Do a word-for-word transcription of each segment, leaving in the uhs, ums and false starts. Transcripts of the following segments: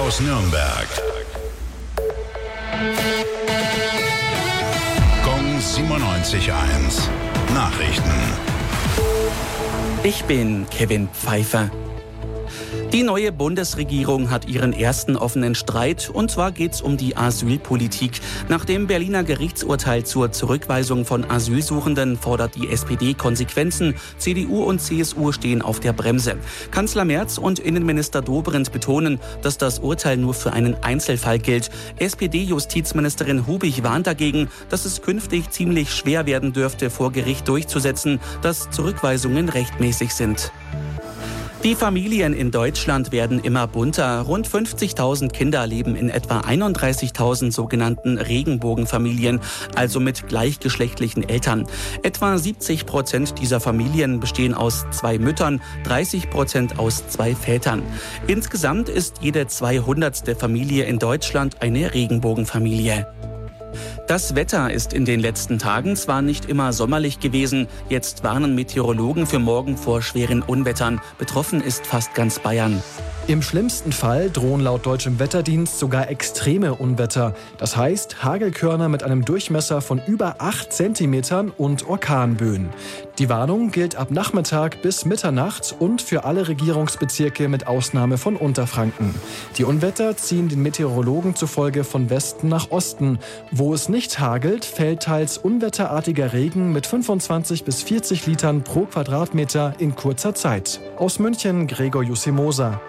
aus Nürnberg. Gong siebenundneunzig Komma eins. Nachrichten. Ich bin Kevin Pfeiffer. Die neue Bundesregierung hat ihren ersten offenen Streit, und zwar geht's um die Asylpolitik. Nach dem Berliner Gerichtsurteil zur Zurückweisung von Asylsuchenden fordert die S P D Konsequenzen. C D U und C S U stehen auf der Bremse. Kanzler Merz und Innenminister Dobrindt betonen, dass das Urteil nur für einen Einzelfall gilt. S P D-Justizministerin Hubig warnt dagegen, dass es künftig ziemlich schwer werden dürfte, vor Gericht durchzusetzen, dass Zurückweisungen rechtmäßig sind. Die Familien in Deutschland werden immer bunter. Rund fünfzigtausend Kinder leben in etwa einunddreißigtausend sogenannten Regenbogenfamilien, also mit gleichgeschlechtlichen Eltern. Etwa siebzig Prozent dieser Familien bestehen aus zwei Müttern, dreißig Prozent aus zwei Vätern. Insgesamt ist jede zweihundertste Familie in Deutschland eine Regenbogenfamilie. Das Wetter ist in den letzten Tagen zwar nicht immer sommerlich gewesen, jetzt warnen Meteorologen für morgen vor schweren Unwettern. Betroffen ist fast ganz Bayern. Im schlimmsten Fall drohen laut deutschem Wetterdienst sogar extreme Unwetter. Das heißt Hagelkörner mit einem Durchmesser von über acht Zentimetern und Orkanböen. Die Warnung gilt ab Nachmittag bis Mitternacht und für alle Regierungsbezirke mit Ausnahme von Unterfranken. Die Unwetter ziehen den Meteorologen zufolge von Westen nach Osten. Wo es nicht hagelt, fällt teils unwetterartiger Regen mit fünfundzwanzig bis vierzig Litern pro Quadratmeter in kurzer Zeit. Aus München Gregor Jussimosa.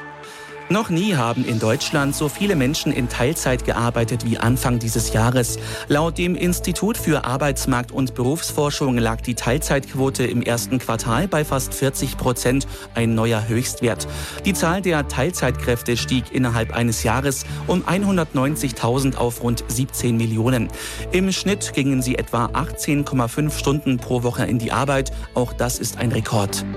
Noch nie haben in Deutschland so viele Menschen in Teilzeit gearbeitet wie Anfang dieses Jahres. Laut dem Institut für Arbeitsmarkt- und Berufsforschung lag die Teilzeitquote im ersten Quartal bei fast vierzig Prozent, ein neuer Höchstwert. Die Zahl der Teilzeitkräfte stieg innerhalb eines Jahres um hundertneunzigtausend auf rund siebzehn Millionen. Im Schnitt gingen sie etwa achtzehn Komma fünf Stunden pro Woche in die Arbeit. Auch das ist ein Rekord.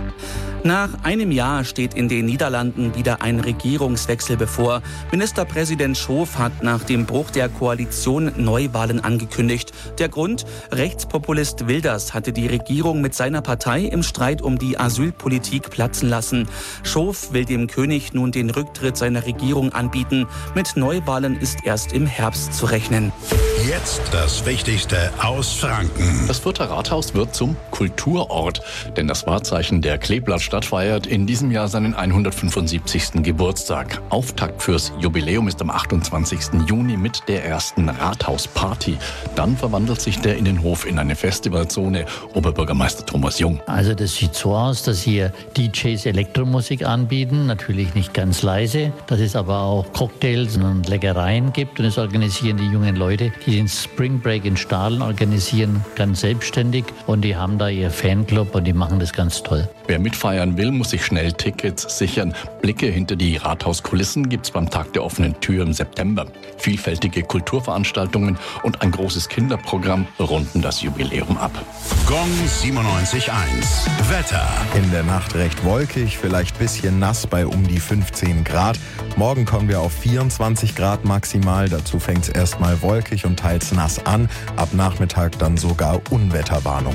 Nach einem Jahr steht in den Niederlanden wieder ein Regierungswechsel bevor. Ministerpräsident Schoof hat nach dem Bruch der Koalition Neuwahlen angekündigt. Der Grund? Rechtspopulist Wilders hatte die Regierung mit seiner Partei im Streit um die Asylpolitik platzen lassen. Schoof will dem König nun den Rücktritt seiner Regierung anbieten. Mit Neuwahlen ist erst im Herbst zu rechnen. Jetzt das Wichtigste aus Franken. Das Fürther Rathaus wird zum Kulturort, denn das Wahrzeichen der Kleeblattstadt feiert in diesem Jahr seinen hundertfünfundsiebzigsten Geburtstag. Auftakt fürs Jubiläum ist am achtundzwanzigsten Juni mit der ersten Rathausparty. Dann verwandelt sich der Innenhof in eine Festivalzone. Oberbürgermeister Thomas Jung. Also das sieht so aus, dass hier D Js Elektromusik anbieten, natürlich nicht ganz leise, dass es aber auch Cocktails und Leckereien gibt, und es organisieren die jungen Leute, die den Spring Break in Stahlen organisieren, ganz selbstständig, und die haben da ihr Fanclub und die machen das ganz toll. Wer mitfeiern will, muss sich schnell Tickets sichern. Blicke hinter die Rathauskulissen gibt's beim Tag der offenen Tür im September. Vielfältige Kulturveranstaltungen und ein großes Kinderprogramm runden das Jubiläum ab. Gong siebenundneunzig Komma eins. Wetter. In der Nacht recht wolkig, vielleicht bisschen nass bei um die fünfzehn Grad. Morgen kommen wir auf vierundzwanzig Grad maximal. Dazu fängt es erstmal wolkig und teils nass an. Ab Nachmittag dann sogar Unwetterwarnung.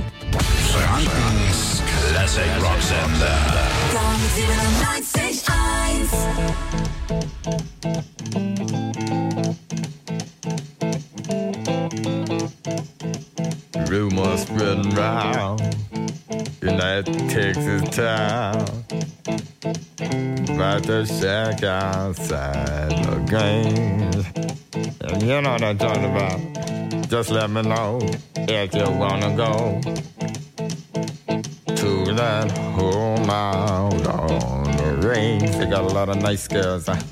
Frankens Classic Rocksender. Gong siebenundneunzig Komma eins. Rumors spreading round, United Texas town, about to shack outside the game. And you know what I'm talking about. Just let me know if you wanna go to that home out on the range. They got a lot of nice girls. Huh?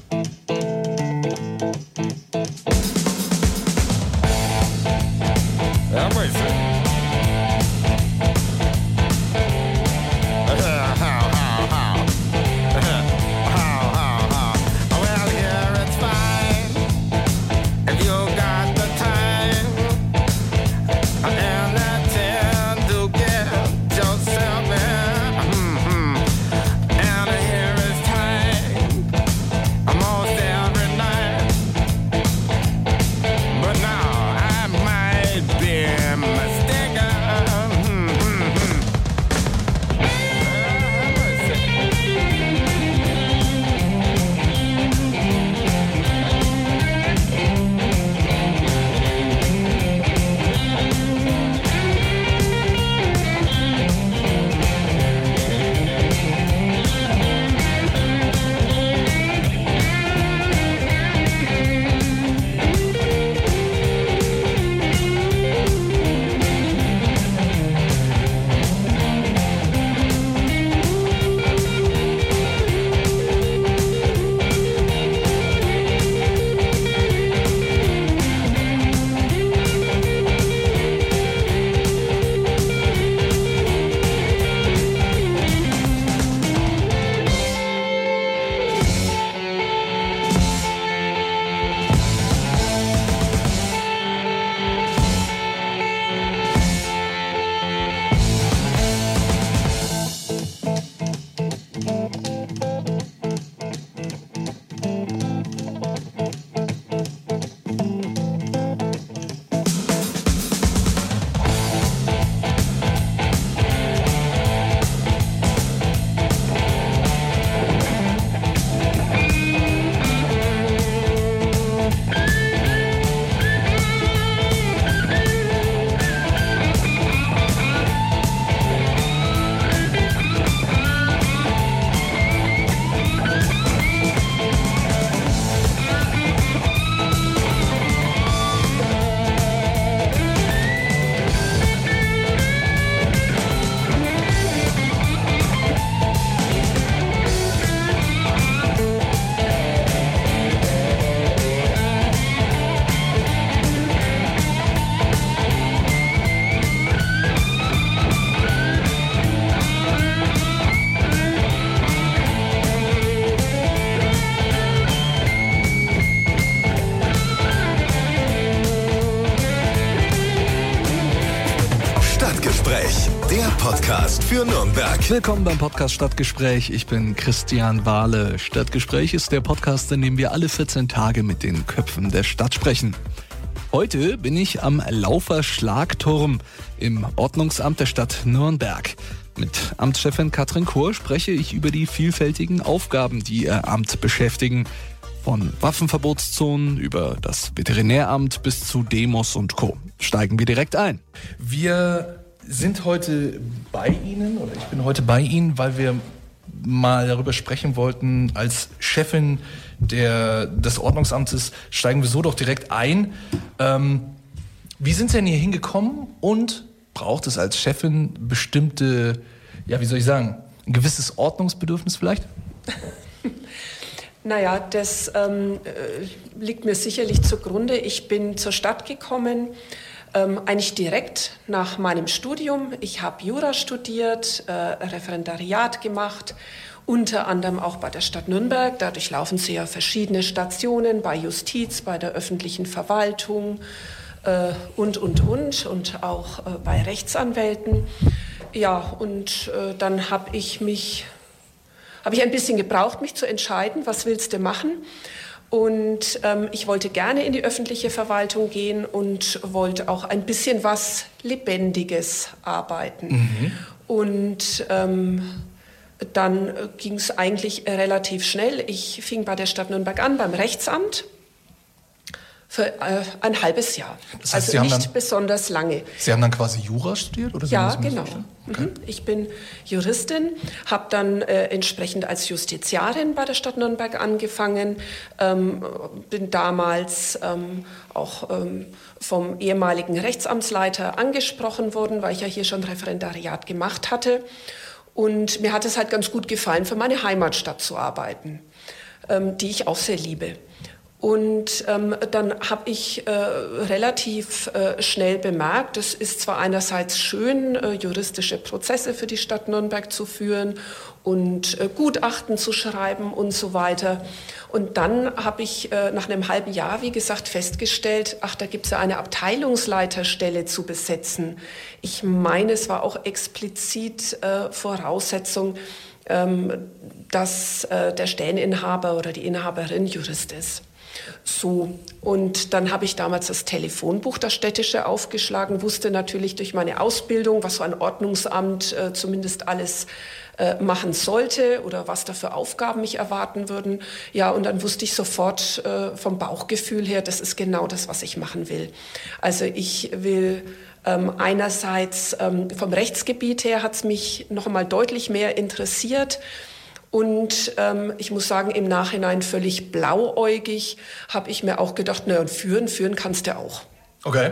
I'm racing. I'm Stadtgespräch, der Podcast für Nürnberg. Willkommen beim Podcast Stadtgespräch. Ich bin Christian Wahle. Stadtgespräch ist der Podcast, in dem wir alle vierzehn Tage mit den Köpfen der Stadt sprechen. Heute bin ich am Laufer-Schlagturm im Ordnungsamt der Stadt Nürnberg. Mit Amtschefin Katrin Kohr spreche ich über die vielfältigen Aufgaben, die ihr Amt beschäftigen. Von Waffenverbotszonen über das Veterinäramt bis zu Demos und Co. Steigen wir direkt ein. Wir sind heute bei Ihnen, oder ich bin heute bei Ihnen, weil wir mal darüber sprechen wollten, als Chefin der, des Ordnungsamtes steigen wir so doch direkt ein. Ähm, wie sind Sie denn hier hingekommen und braucht es als Chefin bestimmte, ja, wie soll ich sagen, ein gewisses Ordnungsbedürfnis vielleicht? Naja, das ähm, liegt mir sicherlich zugrunde. Ich bin zur Stadt gekommen, ähm, eigentlich direkt nach meinem Studium. Ich habe Jura studiert, äh, Referendariat gemacht, unter anderem auch bei der Stadt Nürnberg. Dadurch laufen Sie ja verschiedene Stationen bei Justiz, bei der öffentlichen Verwaltung äh, und, und, und, und auch äh, bei Rechtsanwälten. Ja, und äh, dann habe ich mich... habe ich ein bisschen gebraucht, mich zu entscheiden, was willst du machen? Und ähm, ich wollte gerne in die öffentliche Verwaltung gehen und wollte auch ein bisschen was Lebendiges arbeiten. Mhm. Und ähm, dann ging es eigentlich relativ schnell. Ich fing bei der Stadt Nürnberg an, beim Rechtsamt. Für äh, ein halbes Jahr. Das heißt, also Sie nicht haben dann, besonders lange. Sie haben dann quasi Jura studiert? Oder ja, genau. Okay. Ich bin Juristin, habe dann äh, entsprechend als Justiziarin bei der Stadt Nürnberg angefangen, ähm, bin damals ähm, auch ähm, vom ehemaligen Rechtsamtsleiter angesprochen worden, weil ich ja hier schon Referendariat gemacht hatte. Und mir hat es halt ganz gut gefallen, für meine Heimatstadt zu arbeiten, ähm, die ich auch sehr liebe. Und ähm, dann habe ich äh, relativ äh, schnell bemerkt, es ist zwar einerseits schön, äh, juristische Prozesse für die Stadt Nürnberg zu führen und äh, Gutachten zu schreiben und so weiter. Und dann habe ich äh, nach einem halben Jahr, wie gesagt, festgestellt, ach, da gibt es ja eine Abteilungsleiterstelle zu besetzen. Ich meine, es war auch explizit äh, Voraussetzung, ähm, dass äh, der Stelleninhaber oder die Inhaberin Jurist ist. So, und dann habe ich damals das Telefonbuch, das städtische, aufgeschlagen, wusste natürlich durch meine Ausbildung, was so ein Ordnungsamt äh, zumindest alles äh, machen sollte oder was da für Aufgaben mich erwarten würden. Ja, und dann wusste ich sofort äh, vom Bauchgefühl her, das ist genau das, was ich machen will. Also ich will ähm, einerseits ähm, vom Rechtsgebiet her hat es mich noch einmal deutlich mehr interessiert. Und ähm, ich muss sagen, im Nachhinein völlig blauäugig habe ich mir auch gedacht, naja, und führen, führen kannst du auch. Okay.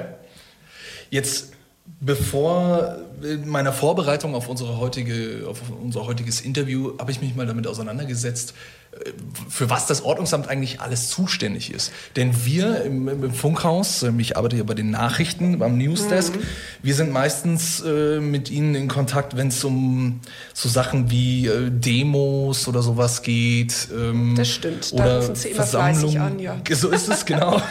Jetzt, bevor in meiner Vorbereitung auf, unsere heutige, auf unser heutiges Interview, habe ich mich mal damit auseinandergesetzt, für was das Ordnungsamt eigentlich alles zuständig ist. Denn wir im, im Funkhaus, ich arbeite hier bei den Nachrichten, beim Newsdesk, mhm. wir sind meistens äh, mit Ihnen in Kontakt, wenn es um so Sachen wie äh, Demos oder sowas geht. Ähm, das stimmt, da rufen Sie immer fleißig an, ja. So ist es, genau.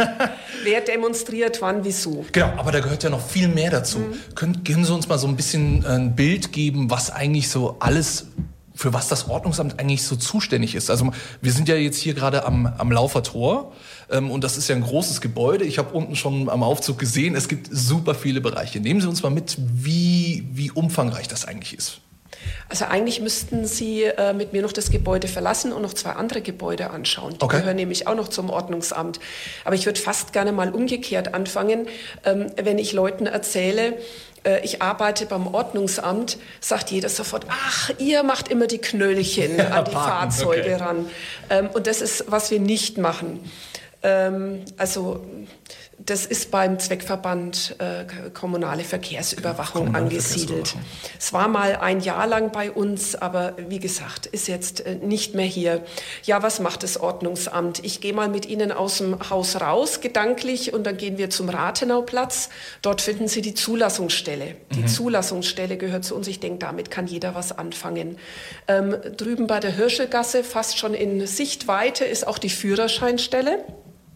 Wer demonstriert, wann, wieso. Genau, aber da gehört ja noch viel mehr dazu. Mhm. Können, können Sie uns mal so ein bisschen ein Bild geben, was eigentlich so alles, für was das Ordnungsamt eigentlich so zuständig ist? Also wir sind ja jetzt hier gerade am, am Laufertor ähm, und das ist ja ein großes Gebäude. Ich habe unten schon am Aufzug gesehen, es gibt super viele Bereiche. Nehmen Sie uns mal mit, wie, wie umfangreich das eigentlich ist. Also eigentlich müssten Sie äh, mit mir noch das Gebäude verlassen und noch zwei andere Gebäude anschauen. Die okay. gehören nämlich auch noch zum Ordnungsamt. Aber ich würde fast gerne mal umgekehrt anfangen, ähm, wenn ich Leuten erzähle, äh, ich arbeite beim Ordnungsamt, sagt jeder sofort, ach, ihr macht immer die Knöllchen ja, an die Parken. Fahrzeuge okay. ran. Ähm, und das ist, was wir nicht machen. Ähm, also das ist beim Zweckverband äh, Kommunale Verkehrsüberwachung Kommunale angesiedelt. Verkehrsüberwachung. Es war mal ein Jahr lang bei uns, aber wie gesagt, ist jetzt äh, nicht mehr hier. Ja, was macht das Ordnungsamt? Ich gehe mal mit Ihnen aus dem Haus raus, gedanklich, und dann gehen wir zum Rathenauplatz. Dort finden Sie die Zulassungsstelle. Die mhm. Zulassungsstelle gehört zu uns. Ich denke, damit kann jeder was anfangen. Ähm, drüben bei der Hirschelgasse, fast schon in Sichtweite, ist auch die Führerscheinstelle.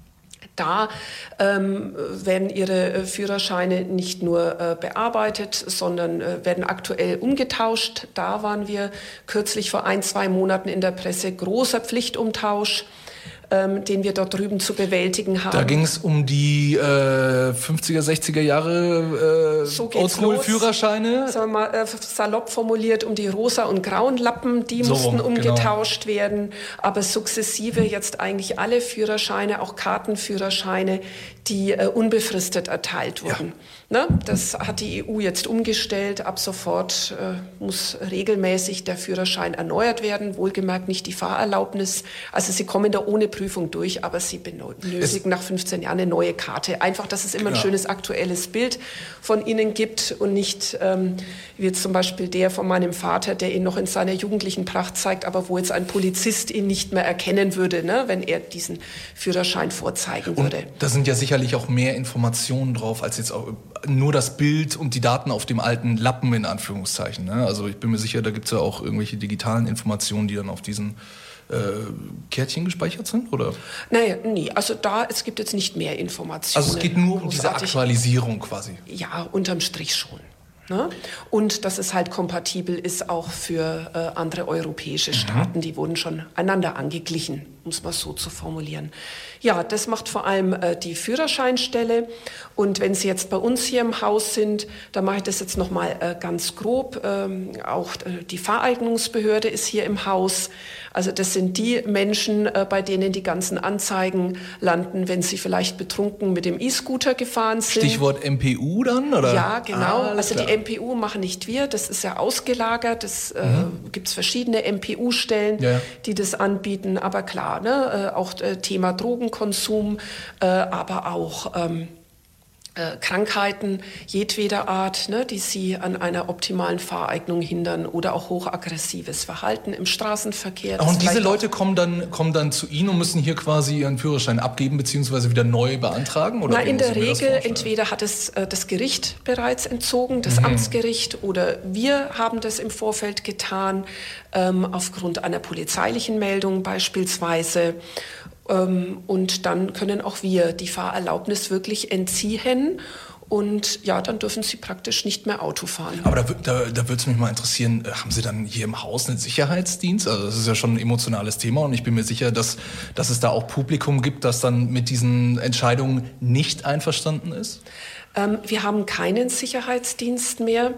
Da ähm, werden ihre Führerscheine nicht nur äh, bearbeitet, sondern äh, werden aktuell umgetauscht. Da waren wir kürzlich vor ein, zwei Monaten in der Presse, großer Pflichtumtausch, ähm, den wir dort drüben zu bewältigen haben. Da ging es um die äh, fünfziger, sechziger Jahre äh, so Oldschool-Führerscheine. Sagen wir mal äh, salopp formuliert, um die rosa und grauen Lappen, die so, mussten umgetauscht genau. werden. Aber sukzessive jetzt eigentlich alle Führerscheine, auch Kartenführerscheine, die äh, unbefristet erteilt wurden. Ja. Ne? Das hat die E U jetzt umgestellt. Ab sofort äh, muss regelmäßig der Führerschein erneuert werden, wohlgemerkt nicht die Fahrerlaubnis. Also sie kommen da ohne Prüfung durch, aber sie benötigen nach fünfzehn Jahren eine neue Karte. Einfach, dass es immer ein ja. schönes aktuelles Bild von ihnen gibt und nicht ähm, wie jetzt zum Beispiel der von meinem Vater, der ihn noch in seiner jugendlichen Pracht zeigt, aber wo jetzt ein Polizist ihn nicht mehr erkennen würde, ne, wenn er diesen Führerschein vorzeigen würde. Und da sind ja sicherlich auch mehr Informationen drauf, als jetzt auch nur das Bild und die Daten auf dem alten Lappen in Anführungszeichen. Ne? Also ich bin mir sicher, da gibt es ja auch irgendwelche digitalen Informationen, die dann auf diesen äh, Kärtchen gespeichert sind, oder? Naja, nee, also da, es gibt jetzt nicht mehr Informationen. Also es geht nur um diese Aktualisierung quasi? Ja, unterm Strich schon. Ne? Und dass es halt kompatibel ist auch für äh, andere europäische Staaten, mhm. die wurden schon einander angeglichen, um es mal so zu formulieren. Ja, das macht vor allem äh, die Führerscheinstelle. Und wenn Sie jetzt bei uns hier im Haus sind, dann mache ich das jetzt nochmal äh, ganz grob. Ähm, auch äh, die Fahreignungsbehörde ist hier im Haus. Also das sind die Menschen, äh, bei denen die ganzen Anzeigen landen, wenn sie vielleicht betrunken mit dem E-Scooter gefahren sind. Stichwort M P U dann, oder? Ja, genau. Ah, also klar. die M P U machen nicht wir, das ist ja ausgelagert. Es äh, Mhm. gibt verschiedene M P U-Stellen, Ja. die das anbieten. Aber klar, ne, äh, auch äh, Thema Drogenkonsum, äh, aber auch ähm, äh, Krankheiten jedweder Art, ne, die sie an einer optimalen Fahreignung hindern oder auch hochaggressives Verhalten im Straßenverkehr. Ach, das und diese vielleicht Leute kommen dann, kommen dann zu Ihnen und müssen hier quasi ihren Führerschein abgeben bzw. wieder neu beantragen? Oder Na, wie in muss der ich mir das Regel, vorstellen? entweder hat es äh, das Gericht bereits entzogen, das Mhm. Amtsgericht, oder wir haben das im Vorfeld getan, ähm, aufgrund einer polizeilichen Meldung beispielsweise. Ähm, und dann können auch wir die Fahrerlaubnis wirklich entziehen. Und ja, dann dürfen sie praktisch nicht mehr Auto fahren. Aber da, wür- da, da würde es mich mal interessieren, äh, haben Sie dann hier im Haus einen Sicherheitsdienst? Also das ist ja schon ein emotionales Thema und ich bin mir sicher, dass, dass es da auch Publikum gibt, das dann mit diesen Entscheidungen nicht einverstanden ist? Ähm, wir haben keinen Sicherheitsdienst mehr.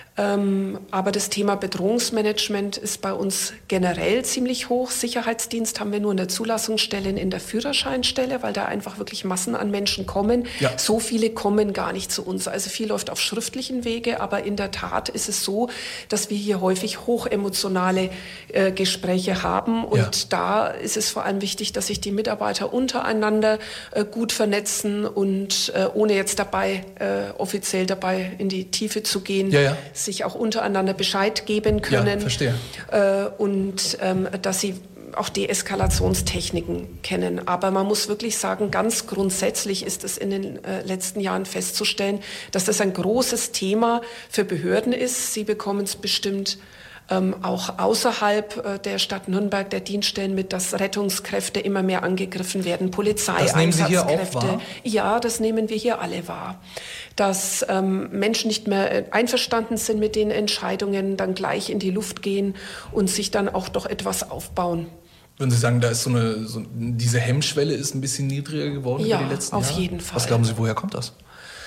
Ähm, aber das Thema Bedrohungsmanagement ist bei uns generell ziemlich hoch. Sicherheitsdienst haben wir nur in der Zulassungsstelle, in der Führerscheinstelle, weil da einfach wirklich Massen an Menschen kommen. Ja. So viele kommen gar nicht zu uns. Also viel läuft auf schriftlichen Wege, aber in der Tat ist es so, dass wir hier häufig hochemotionale äh, Gespräche haben. Und Ja. da ist es vor allem wichtig, dass sich die Mitarbeiter untereinander äh, gut vernetzen und äh, ohne jetzt dabei äh, offiziell dabei in die Tiefe zu gehen, Ja, ja. sich auch untereinander Bescheid geben können. Ja, verstehe. Äh, und ähm, dass sie auch Deeskalationstechniken kennen. Aber man muss wirklich sagen, ganz grundsätzlich ist es in den äh, letzten Jahren festzustellen, dass das ein großes Thema für Behörden ist. Sie bekommen es bestimmt ähm, auch außerhalb äh, der Stadt Nürnberg, der Dienststellen mit, dass Rettungskräfte immer mehr angegriffen werden, Polizeieinsatzkräfte. Das nehmen Sie hier auch wahr? Ja, das nehmen wir hier alle wahr. Dass ähm, Menschen nicht mehr äh, einverstanden sind mit den Entscheidungen, dann gleich in die Luft gehen und sich dann auch doch etwas aufbauen. Würden Sie sagen, da ist so eine, so, diese Hemmschwelle ist ein bisschen niedriger geworden Ja, über die letzten auf Jahre? jeden Fall. Was glauben Sie, woher kommt das?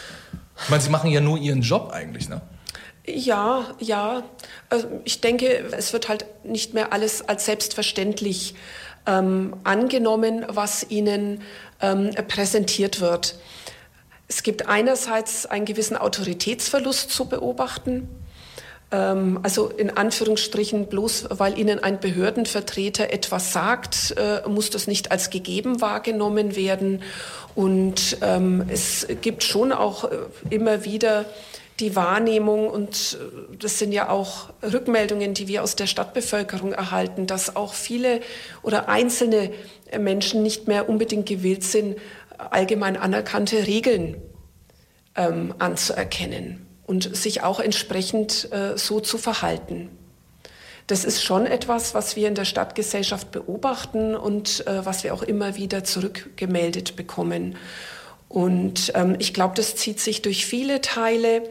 Ich meine, Sie machen ja nur Ihren Job eigentlich, ne? Ja, ja. Also ich denke, es wird halt nicht mehr alles als selbstverständlich ähm, angenommen, was ihnen ähm, präsentiert wird. Es gibt einerseits einen gewissen Autoritätsverlust zu beobachten. Ähm, also in Anführungsstrichen, bloß weil Ihnen ein Behördenvertreter etwas sagt, äh, muss das nicht als gegeben wahrgenommen werden. Und ähm, es gibt schon auch äh, immer wieder die Wahrnehmung, und das sind ja auch Rückmeldungen, die wir aus der Stadtbevölkerung erhalten, dass auch viele oder einzelne Menschen nicht mehr unbedingt gewillt sind, allgemein anerkannte Regeln ähm, anzuerkennen und sich auch entsprechend äh, so zu verhalten. das ist schon etwas, was wir in der Stadtgesellschaft beobachten und äh, was wir auch immer wieder zurückgemeldet bekommen. Und ähm, ich glaube, das zieht sich durch viele Teile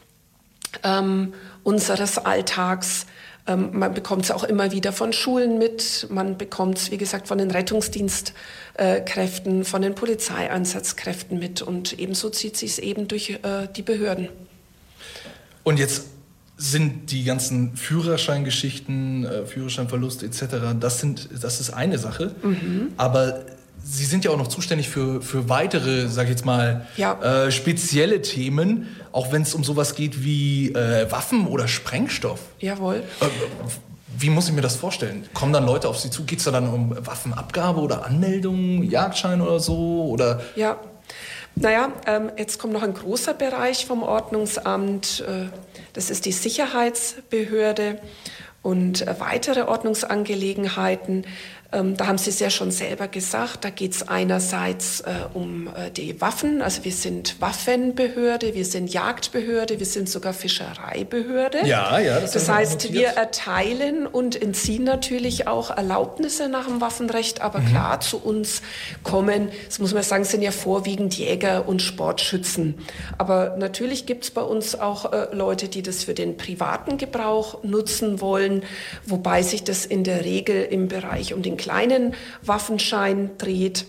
ähm, unseres Alltags. Ähm, man bekommt es auch immer wieder von Schulen mit. Man bekommt es, wie gesagt, von den Rettungsdienstkräften, von den Polizeieinsatzkräften mit. Und ebenso zieht sich es eben durch äh, die Behörden. Und jetzt sind die ganzen Führerscheingeschichten, äh, Führerscheinverlust et cetera, das, sind, das ist eine Sache. Mhm. Aber Sie sind ja auch noch zuständig für, für weitere, sag ich jetzt mal, ja. äh, spezielle Themen, auch wenn es um sowas geht wie äh, Waffen oder Sprengstoff. Jawohl. Äh, wie muss ich mir das vorstellen? Kommen dann Leute auf Sie zu? Geht es da dann um Waffenabgabe oder Anmeldung, Jagdschein oder so? Oder? Ja, naja, ähm, jetzt kommt noch ein großer Bereich vom Ordnungsamt. Äh, das ist die Sicherheitsbehörde und äh, weitere Ordnungsangelegenheiten. Ähm, da haben Sie es ja schon selber gesagt, da geht es einerseits äh, um äh, die Waffen, also wir sind Waffenbehörde, wir sind Jagdbehörde, wir sind sogar Fischereibehörde. Ja, ja, das, das heißt, wir erteilen und entziehen natürlich auch Erlaubnisse nach dem Waffenrecht, aber mhm. klar, zu uns kommen, das muss man sagen, sind ja vorwiegend Jäger und Sportschützen. Aber natürlich gibt es bei uns auch äh, Leute, die das für den privaten Gebrauch nutzen wollen, wobei sich das in der Regel im Bereich um den kleinen Waffenschein dreht.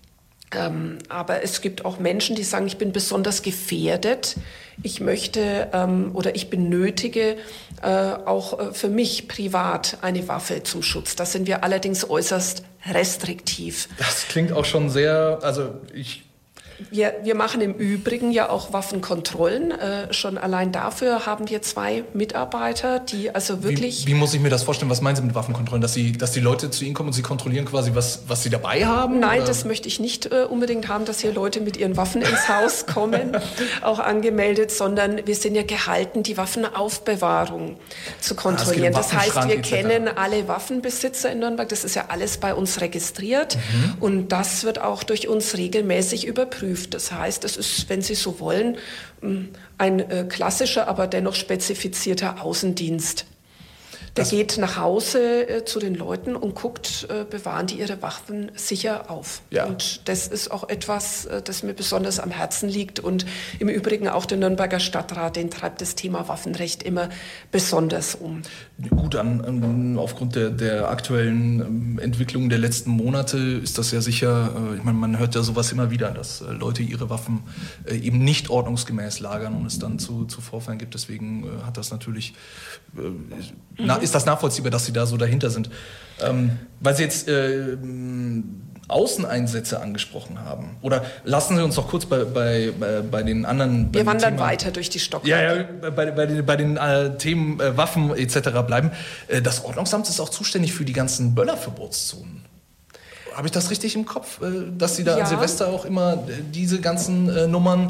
Ähm, aber es gibt auch Menschen, die sagen, ich bin besonders gefährdet. Ich möchte ähm, oder ich benötige äh, auch äh, für mich privat eine Waffe zum Schutz. Da sind wir allerdings äußerst restriktiv. Das klingt auch schon sehr, also ich... Wir, wir machen im Übrigen ja auch Waffenkontrollen. Äh, schon allein dafür haben wir zwei Mitarbeiter, die also wirklich... Wie, wie muss ich mir das vorstellen? Was meinen Sie mit Waffenkontrollen? Dass, Sie, dass die Leute zu Ihnen kommen und Sie kontrollieren quasi, was, was Sie dabei haben? Nein, oder? Das möchte ich nicht äh, unbedingt haben, dass hier Leute mit ihren Waffen ins Haus kommen, auch angemeldet, sondern wir sind ja gehalten, die Waffenaufbewahrung zu kontrollieren. Ah, das heißt, wir kennen alle Waffenbesitzer in Nürnberg. Das ist ja alles bei uns registriert. Mhm. Und das wird auch durch uns regelmäßig überprüft. Das heißt, es ist, wenn Sie so wollen, ein äh, klassischer, aber dennoch spezifizierter Außendienst. Der das geht nach Hause äh, zu den Leuten und guckt, äh, bewahren die ihre Waffen sicher auf. Ja. Und das ist auch etwas, äh, das mir besonders am Herzen liegt. Und im Übrigen auch der Nürnberger Stadtrat, den treibt das Thema Waffenrecht immer besonders um. Gut, an, an, aufgrund der, der aktuellen ähm, Entwicklung der letzten Monate ist das ja sicher, äh, ich meine, man hört ja sowas immer wieder, dass äh, Leute ihre Waffen äh, eben nicht ordnungsgemäß lagern und es dann zu, zu Vorfällen gibt. Deswegen äh, hat das natürlich... Äh, na, ist das nachvollziehbar, dass Sie da so dahinter sind? Ähm, weil Sie jetzt äh, Außeneinsätze angesprochen haben. Oder lassen Sie uns doch kurz bei, bei, bei den anderen... Bei Wir den wandern Thema, weiter durch die Stockwerke. Ja, ja, bei, bei den, bei den äh, Themen äh, Waffen et cetera bleiben. Äh, das Ordnungsamt ist auch zuständig für die ganzen Böllerverbotszonen. Habe ich das richtig im Kopf, dass Sie da ja. an Silvester auch immer diese ganzen äh, Nummern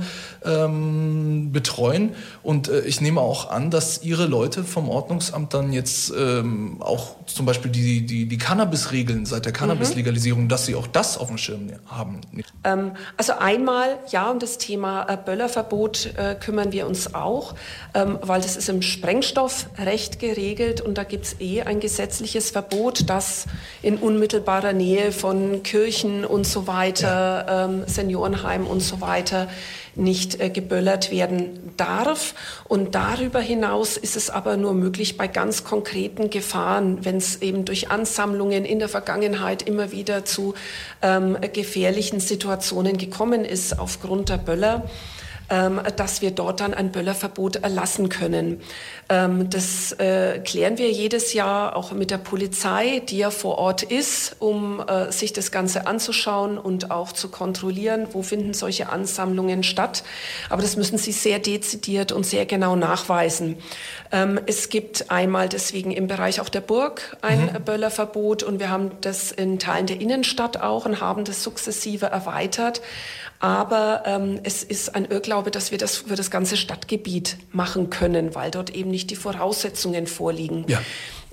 ähm, betreuen? Und äh, ich nehme auch an, dass Ihre Leute vom Ordnungsamt dann jetzt ähm, auch zum Beispiel die, die, die Cannabis-Regeln seit der Cannabis-Legalisierung, dass Sie auch das auf dem Schirm haben. Ähm, also einmal, ja, um das Thema äh, Böllerverbot äh, kümmern wir uns auch, ähm, weil das ist im Sprengstoffrecht geregelt und da gibt es eh ein gesetzliches Verbot, das in unmittelbarer Nähe von Kirchen und so weiter, ja. ähm, Seniorenheim und so weiter nicht äh, geböllert werden darf. Und darüber hinaus ist es aber nur möglich bei ganz konkreten Gefahren, wenn es eben durch Ansammlungen in der Vergangenheit immer wieder zu ähm, gefährlichen Situationen gekommen ist aufgrund der Böller, ähm, dass wir dort dann ein Böllerverbot erlassen können. Ähm, das äh, klären wir jedes Jahr auch mit der Polizei, die ja vor Ort ist, um äh, sich das Ganze anzuschauen und auch zu kontrollieren, wo finden solche Ansammlungen statt. Aber das müssen sie sehr dezidiert und sehr genau nachweisen. Ähm, es gibt einmal deswegen im Bereich auch der Burg ein mhm. Böllerverbot und wir haben das in Teilen der Innenstadt auch und haben das sukzessive erweitert. Aber ähm, es ist ein Irrglaube, dass wir das für das ganze Stadtgebiet machen können, weil dort eben nicht die Voraussetzungen vorliegen. Ja.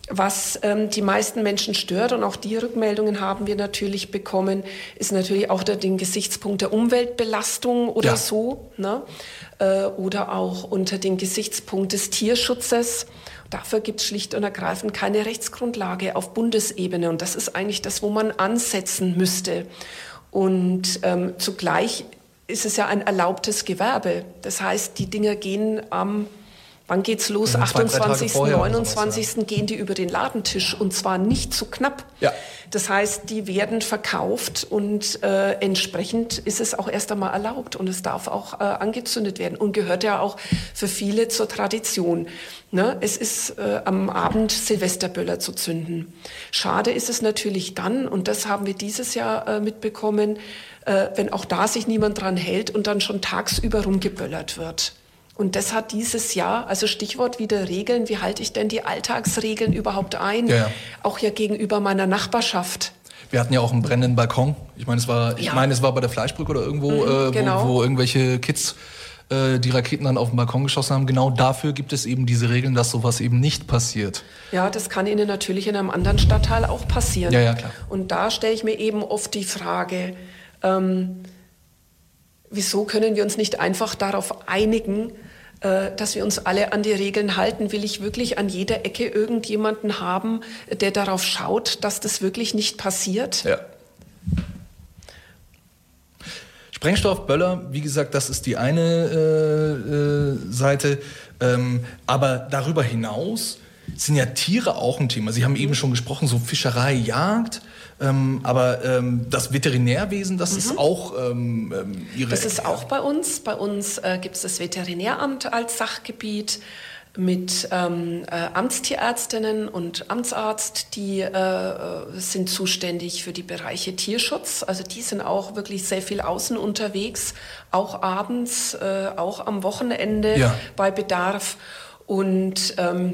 Was ähm, die meisten Menschen stört, und auch die Rückmeldungen haben wir natürlich bekommen, ist natürlich auch der, den Gesichtspunkt der Umweltbelastung oder ja. so, ne? äh, oder auch unter den Gesichtspunkt des Tierschutzes. Dafür gibt es schlicht und ergreifend keine Rechtsgrundlage auf Bundesebene, und das ist eigentlich das, wo man ansetzen müsste. Und ähm, zugleich ist es ja ein erlaubtes Gewerbe. Das heißt, die Dinger gehen am Wann geht's los? Ja, achtundzwanzigsten, neunundzwanzigsten gehen die über den Ladentisch, und zwar nicht zu knapp. Ja. Das heißt, die werden verkauft, und äh, entsprechend ist es auch erst einmal erlaubt, und es darf auch äh, angezündet werden und gehört ja auch für viele zur Tradition. Ne? Es ist äh, am Abend Silvesterböller zu zünden. Schade ist es natürlich dann, und das haben wir dieses Jahr äh, mitbekommen, äh, wenn auch da sich niemand dran hält und dann schon tagsüber rumgeböllert wird. Und das hat dieses Jahr, also Stichwort wieder Regeln, wie halte ich denn die Alltagsregeln überhaupt ein? Ja, ja. Auch ja gegenüber meiner Nachbarschaft. Wir hatten ja auch einen brennenden Balkon. Ich meine, es war, ich ja. meine, es war bei der Fleischbrücke oder irgendwo, mhm, äh, genau. wo, wo irgendwelche Kids äh, die Raketen dann auf den Balkon geschossen haben. Genau dafür gibt es eben diese Regeln, dass sowas eben nicht passiert. Ja, das kann Ihnen natürlich in einem anderen Stadtteil auch passieren. Ja, ja, klar. Und da stelle ich mir eben oft die Frage, ähm, wieso können wir uns nicht einfach darauf einigen, dass wir uns alle an die Regeln halten? Will ich wirklich an jeder Ecke irgendjemanden haben, der darauf schaut, dass das wirklich nicht passiert? Ja. Sprengstoff, Böller, wie gesagt, das ist die eine äh, äh, Seite. Ähm, aber darüber hinaus sind ja Tiere auch ein Thema. Sie haben eben schon gesprochen, so Fischerei, Jagd. Ähm, aber ähm, das Veterinärwesen, das mhm. ist auch ähm, Ihre... Das ist auch bei uns. Bei uns äh, gibt es das Veterinäramt als Sachgebiet mit ähm, äh, Amtstierärztinnen und Amtsarzt, die äh, sind zuständig für die Bereiche Tierschutz. Also die sind auch wirklich sehr viel außen unterwegs, auch abends, äh, auch am Wochenende ja. bei Bedarf. Und ähm,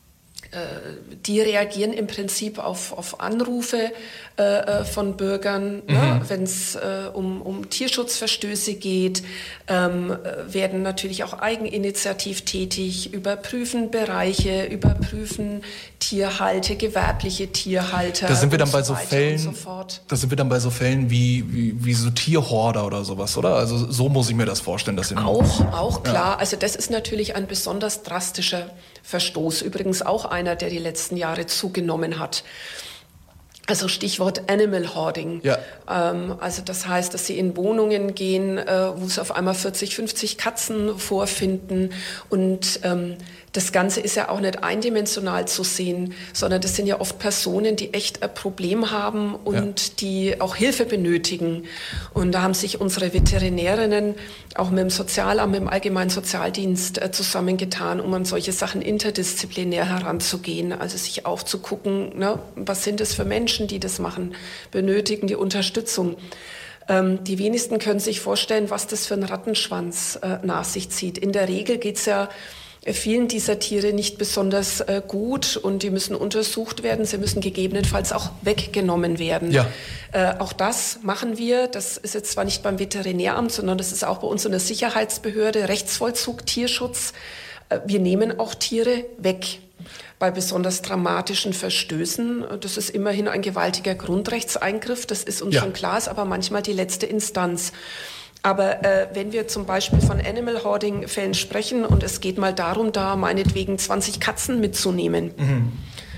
die reagieren im Prinzip auf, auf Anrufe äh, von Bürgern, mhm. ne? Wenn es äh, um, um Tierschutzverstöße geht, ähm, werden natürlich auch eigeninitiativ tätig, überprüfen Bereiche, überprüfen Tierhalte, gewerbliche Tierhalter. Da sind wir dann bei so, so Fällen, so da sind wir dann bei so Fällen wie, wie, wie so Tierhorder oder sowas, oder? Also so muss ich mir das vorstellen, dass sie auch, auch klar. Ja. Also das ist natürlich ein besonders drastischer Verstoß. Übrigens auch einer, der die letzten Jahre zugenommen hat. Also Stichwort Animal Hoarding. Ja. Ähm, also das heißt, dass sie in Wohnungen gehen, äh, wo sie auf einmal vierzig, fünfzig Katzen vorfinden. Und ähm, das Ganze ist ja auch nicht eindimensional zu sehen, sondern das sind ja oft Personen, die echt ein Problem haben und ja. die auch Hilfe benötigen. Und da haben sich unsere Veterinärinnen auch mit dem Sozialamt, mit dem Allgemeinen Sozialdienst äh, zusammengetan, um an solche Sachen interdisziplinär heranzugehen. Also sich auch zu gucken, ne, was sind das für Menschen, die das machen, benötigen die Unterstützung. Ähm, die wenigsten können sich vorstellen, was das für ein Rattenschwanz äh, nach sich zieht. In der Regel geht's ja vielen dieser Tiere nicht besonders äh, gut, und die müssen untersucht werden. Sie müssen gegebenenfalls auch weggenommen werden. Ja. Äh, auch das machen wir. Das ist jetzt zwar nicht beim Veterinäramt, sondern das ist auch bei uns in der Sicherheitsbehörde, Rechtsvollzug, Tierschutz. Äh, wir nehmen auch Tiere weg. Bei besonders dramatischen Verstößen, das ist immerhin ein gewaltiger Grundrechtseingriff, das ist uns ja. schon klar, ist aber manchmal die letzte Instanz. Aber äh, wenn wir zum Beispiel von Animal Hoarding-Fällen sprechen und es geht mal darum, da meinetwegen zwanzig Katzen mitzunehmen, mhm.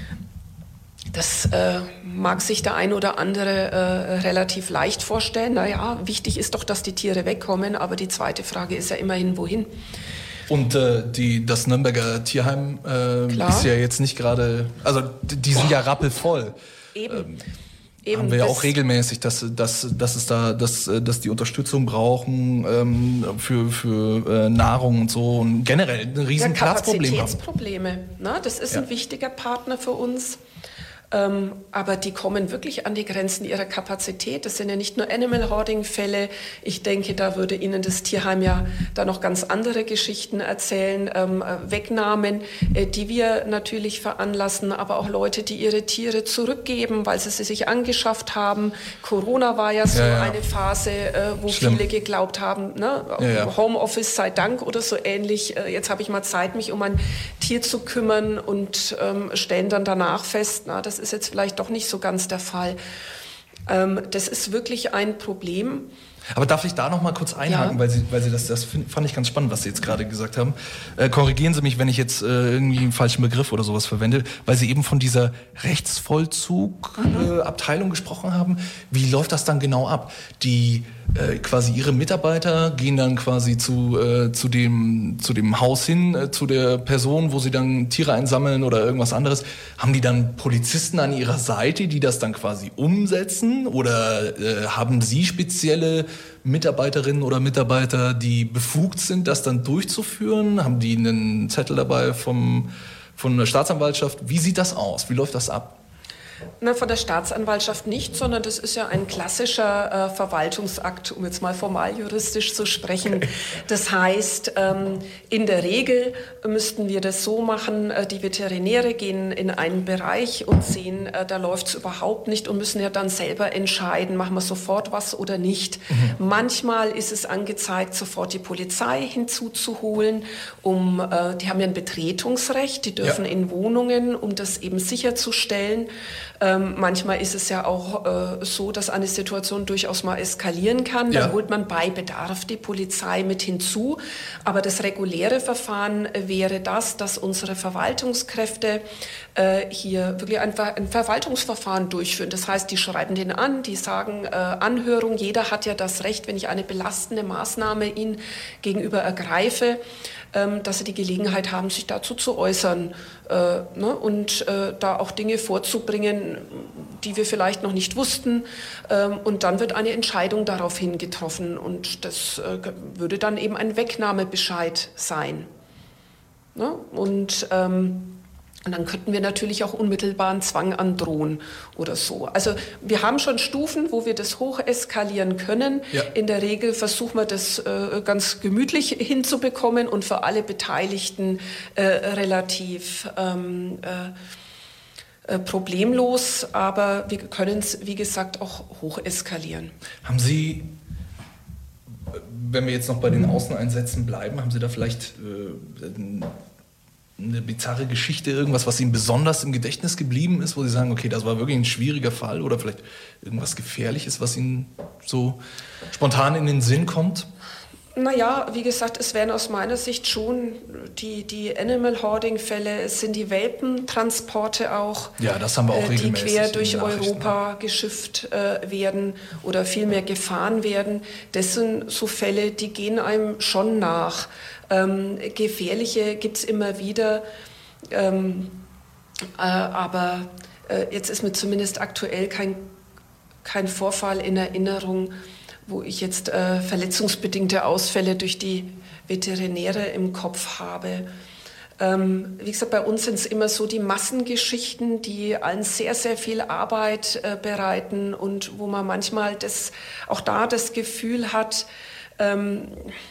das äh, mag sich der ein oder andere äh, relativ leicht vorstellen. Naja, wichtig ist doch, dass die Tiere wegkommen, aber die zweite Frage ist ja immerhin, wohin? Und äh, die, das Nürnberger Tierheim äh, ist ja jetzt nicht gerade, also die sind Boah. ja rappelvoll. Eben. Ähm, Eben, haben wir ja auch regelmäßig, dass, dass, dass, es da, dass, dass die Unterstützung brauchen ähm, für, für äh, Nahrung und so und generell ein riesen ja, Platzproblem haben. Kapazitätsprobleme, ne? Das ist ja. ein wichtiger Partner für uns. Ähm, aber die kommen wirklich an die Grenzen ihrer Kapazität. Das sind ja nicht nur Animal-Hoarding-Fälle. Ich denke, da würde Ihnen das Tierheim ja da noch ganz andere Geschichten erzählen. Ähm, Wegnahmen, äh, die wir natürlich veranlassen, aber auch Leute, die ihre Tiere zurückgeben, weil sie sie sich angeschafft haben. Corona war ja so ja, ja. eine Phase, äh, wo Schlimm. viele geglaubt haben, ne? Ja, ja. Homeoffice sei Dank oder so ähnlich. Äh, jetzt habe ich mal Zeit, mich um ein Tier zu kümmern und ähm, stellen dann danach fest, na, das ist jetzt vielleicht doch nicht so ganz der Fall. Ähm, das ist wirklich ein Problem. Aber darf ich da noch mal kurz einhaken, ja. weil Sie, weil Sie das, das fand ich ganz spannend, was Sie jetzt gerade gesagt haben. Äh, korrigieren Sie mich, wenn ich jetzt äh, irgendwie einen falschen Begriff oder sowas verwende, weil Sie eben von dieser Rechtsvollzug-Abteilung mhm. äh, gesprochen haben. Wie läuft das dann genau ab? Die äh, quasi Ihre Mitarbeiter gehen dann quasi zu, äh, zu, dem, zu dem Haus hin, äh, zu der Person, wo sie dann Tiere einsammeln oder irgendwas anderes. Haben die dann Polizisten an ihrer Seite, die das dann quasi umsetzen? Oder äh, haben Sie spezielle Mitarbeiterinnen oder Mitarbeiter, die befugt sind, das dann durchzuführen? Haben die einen Zettel dabei vom, von der Staatsanwaltschaft? Wie sieht das aus? Wie läuft das ab? Na, von der Staatsanwaltschaft nicht, sondern das ist ja ein klassischer äh, Verwaltungsakt, um jetzt mal formal juristisch zu sprechen. Okay. Das heißt, ähm, in der Regel müssten wir das so machen, äh, die Veterinäre gehen in einen Bereich und sehen, äh, da läuft es überhaupt nicht und müssen ja dann selber entscheiden, machen wir sofort was oder nicht. Mhm. Manchmal ist es angezeigt, sofort die Polizei hinzuzuholen, um, äh, die haben ja ein Betretungsrecht, die dürfen ja. in Wohnungen, um das eben sicherzustellen. Ähm, manchmal ist es ja auch äh, so, dass eine Situation durchaus mal eskalieren kann. Dann ja. holt man bei Bedarf die Polizei mit hinzu. Aber das reguläre Verfahren wäre das, dass unsere Verwaltungskräfte äh, hier wirklich ein, ein Verwaltungsverfahren durchführen. Das heißt, die schreiben den an, die sagen äh, Anhörung. Jeder hat ja das Recht, wenn ich eine belastende Maßnahme ihnen gegenüber ergreife, ähm, dass sie die Gelegenheit haben, sich dazu zu äußern äh, ne? und äh, da auch Dinge vorzubringen, die wir vielleicht noch nicht wussten. Ähm, und dann wird eine Entscheidung daraufhin getroffen. Und das äh, würde dann eben ein Wegnahmebescheid sein. Ne? Und ähm, Und dann könnten wir natürlich auch unmittelbaren Zwang androhen oder so. Also wir haben schon Stufen, wo wir das hocheskalieren können. Ja. In der Regel versuchen wir das äh, ganz gemütlich hinzubekommen und für alle Beteiligten äh, relativ ähm, äh, äh, problemlos. Aber wir können es, wie gesagt, auch hocheskalieren. Haben Sie, wenn wir jetzt noch bei den Außeneinsätzen bleiben, haben Sie da vielleicht äh, eine bizarre Geschichte, irgendwas, was Ihnen besonders im Gedächtnis geblieben ist, wo Sie sagen, okay, das war wirklich ein schwieriger Fall oder vielleicht irgendwas Gefährliches, was Ihnen so spontan in den Sinn kommt? Naja, wie gesagt, es wären aus meiner Sicht schon die, die Animal-Hoarding-Fälle, es sind die Welpentransporte auch, ja, das haben wir auch äh, die quer durch Europa geschifft äh, werden oder vielmehr gefahren werden. Das sind so Fälle, die gehen einem schon nach. Ähm, gefährliche gibt es immer wieder, ähm, äh, aber äh, jetzt ist mir zumindest aktuell kein, kein Vorfall in Erinnerung, wo ich jetzt äh, verletzungsbedingte Ausfälle durch die Veterinäre im Kopf habe. Ähm, wie gesagt, bei uns sind es immer so die Massengeschichten, die allen sehr, sehr viel Arbeit äh, bereiten und wo man manchmal das, auch da das Gefühl hat, ähm,